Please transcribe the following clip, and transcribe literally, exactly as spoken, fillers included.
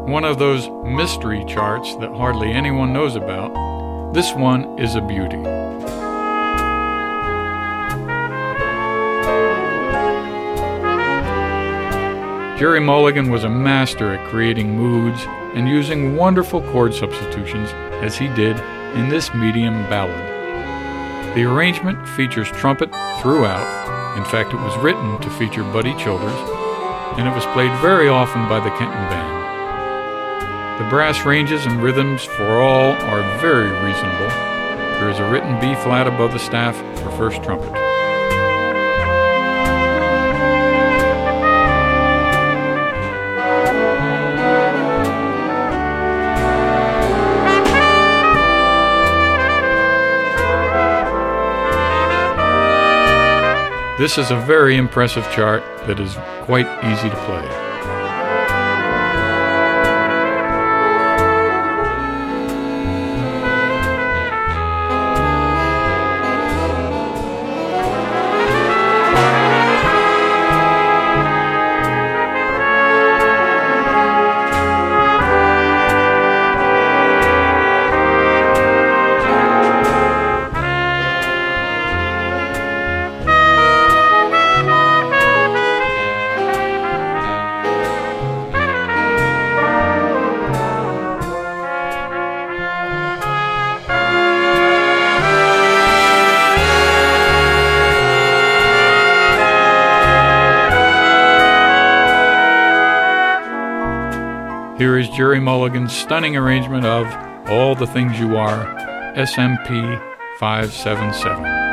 one of those mystery charts that hardly anyone knows about, this one is a beauty. Gerry Mulligan was a master at creating moods and using wonderful chord substitutions, as he did in this medium ballad. The arrangement features trumpet throughout. In fact, it was written to feature Buddy Childers, and it was played very often by the Kenton Band. The brass ranges and rhythms for all are very reasonable. There is a written B flat above the staff for first trumpet. This is a very impressive chart that is quite easy to play. Here is Gerry Mulligan's stunning arrangement of All the Things You Are, S M P five seven seven.